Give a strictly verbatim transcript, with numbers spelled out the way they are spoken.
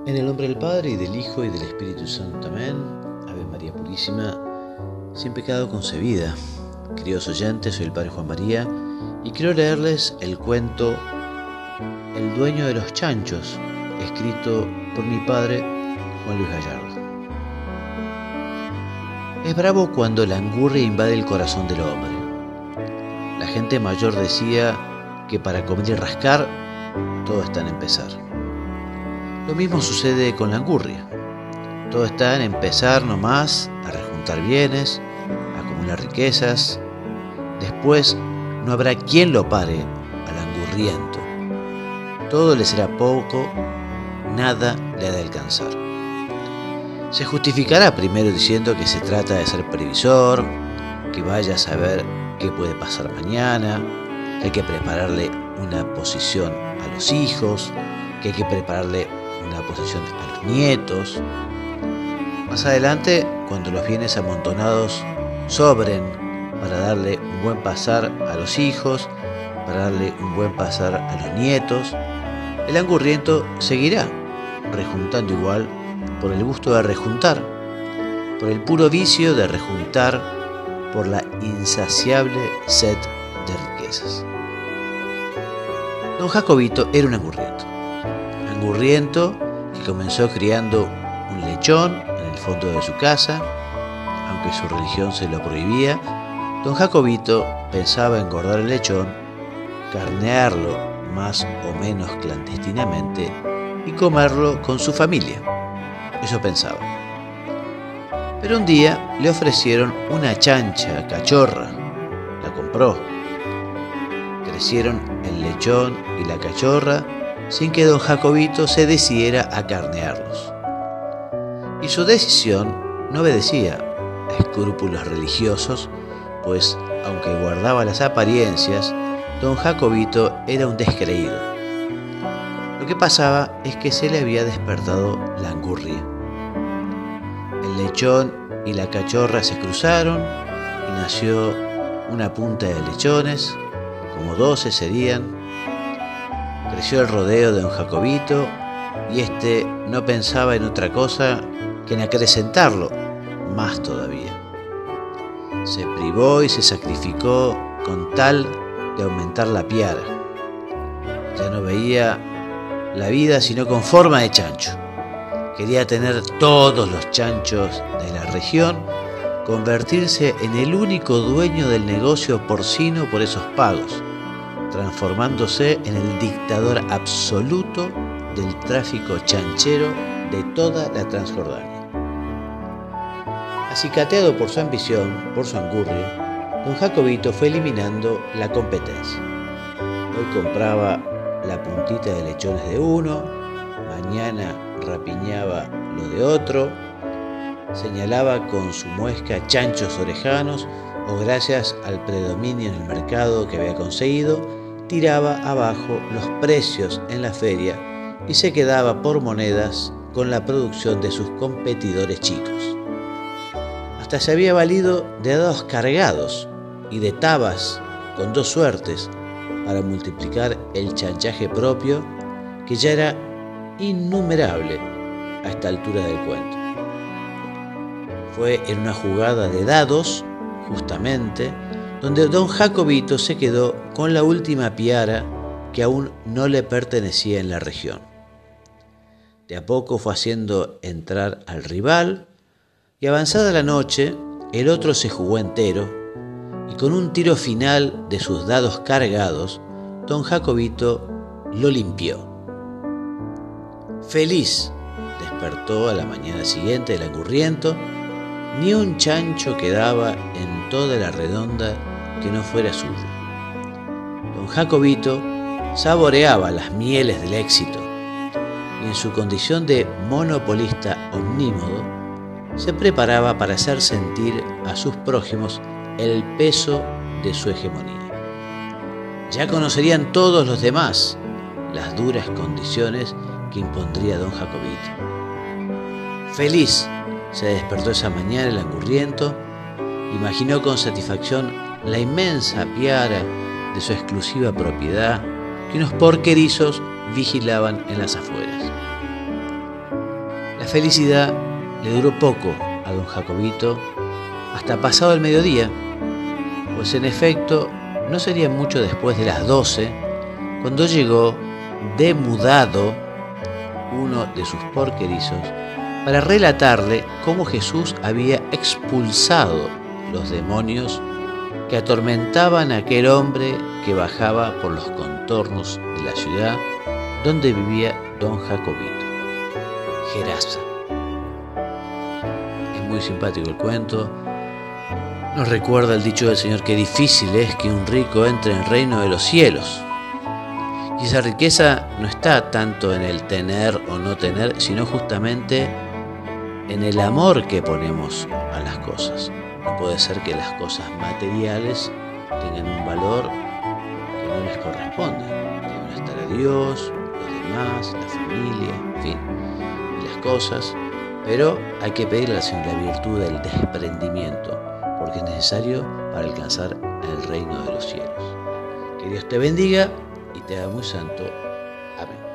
En el nombre del Padre, y del Hijo, y del Espíritu Santo. Amén. Ave María Purísima, sin pecado concebida. Queridos oyentes, soy el Padre Juan María, y quiero leerles el cuento El dueño de los chanchos, escrito por mi padre, Juan Luis Gallardo. Es bravo cuando la angurria invade el corazón del hombre. La gente mayor decía que para comer y rascar, todo está en empezar. Lo mismo sucede con la angurria. Todo está en empezar nomás a rejuntar bienes, a acumular riquezas. Después no habrá quien lo pare al angurriento. Todo le será poco, nada le ha de alcanzar. Se justificará primero diciendo que se trata de ser previsor, que vaya a saber qué puede pasar mañana, que hay que prepararle una posición a los hijos, que hay que prepararle una posición a los nietos. Más adelante, cuando los bienes amontonados sobren para darle un buen pasar a los hijos, para darle un buen pasar a los nietos, el angurriento seguirá rejuntando igual por el gusto de rejuntar, por el puro vicio de rejuntar, por la insaciable sed de riquezas. Don Jacobito era un angurriento. Angurriento que comenzó criando un lechón en el fondo de su casa, aunque su religión se lo prohibía. Don Jacobito pensaba engordar el lechón, carnearlo más o menos clandestinamente y comerlo con su familia. Eso pensaba. Pero un día le ofrecieron una chancha cachorra. La compró. Crecieron el lechón y la cachorra sin que don Jacobito se decidiera a carnearlos. Y su decisión no obedecía a escrúpulos religiosos, pues aunque guardaba las apariencias, don Jacobito era un descreído. Lo que pasaba es que se le había despertado la angurria. El lechón y la cachorra se cruzaron y nació una punta de lechones, como doce serían. Creció el rodeo de don Jacobito y éste no pensaba en otra cosa que en acrecentarlo más todavía. Se privó y se sacrificó con tal de aumentar la piara. Ya no veía la vida sino con forma de chancho. Quería tener todos los chanchos de la región, convertirse en el único dueño del negocio porcino por esos pagos, transformándose en el dictador absoluto del tráfico chanchero de toda la Transjordania. Acicateado por su ambición, por su angurria, don Jacobito fue eliminando la competencia. Hoy compraba la puntita de lechones de uno, mañana rapiñaba lo de otro, señalaba con su muesca chanchos orejanos o, gracias al predominio en el mercado que había conseguido, tiraba abajo los precios en la feria y se quedaba por monedas con la producción de sus competidores chicos. Hasta se había valido de dados cargados y de tabas con dos suertes para multiplicar el chanchaje propio, que ya era innumerable a esta altura del cuento. Fue en una jugada de dados, justamente, donde don Jacobito se quedó con la última piara que aún no le pertenecía en la región. De a poco fue haciendo entrar al rival y, avanzada la noche, el otro se jugó entero y, con un tiro final de sus dados cargados, don Jacobito lo limpió. Feliz despertó a la mañana siguiente el angurriento. Ni un chancho quedaba en toda la redonda que no fuera suyo. Don Jacobito saboreaba las mieles del éxito y, en su condición de monopolista omnímodo, se preparaba para hacer sentir a sus prójimos el peso de su hegemonía. Ya conocerían todos los demás las duras condiciones que impondría don Jacobito. Feliz se despertó esa mañana el angurriento, imaginó con satisfacción la inmensa piara de su exclusiva propiedad que unos porquerizos vigilaban en las afueras. felicidad le duró poco a don Jacobito, hasta pasado el mediodía, pues en efecto no sería mucho después de las doce cuando llegó, demudado, uno de sus porquerizos para relatarle cómo Jesús había expulsado los demonios que atormentaban a aquel hombre que bajaba por los contornos de la ciudad donde vivía don Jacobito, Gerasa. Es muy simpático el cuento. Nos recuerda el dicho del Señor que difícil es que un rico entre en el reino de los cielos. Y esa riqueza no está tanto en el tener o no tener, sino justamente en el amor que ponemos a las cosas. No puede ser que las cosas materiales tengan un valor que no les corresponde. Deben estar a Dios, los demás, la familia, en fin, y las cosas. Pero hay que pedirle al Señor la virtud del desprendimiento, porque es necesario para alcanzar el reino de los cielos. Que Dios te bendiga y te haga muy santo. Amén.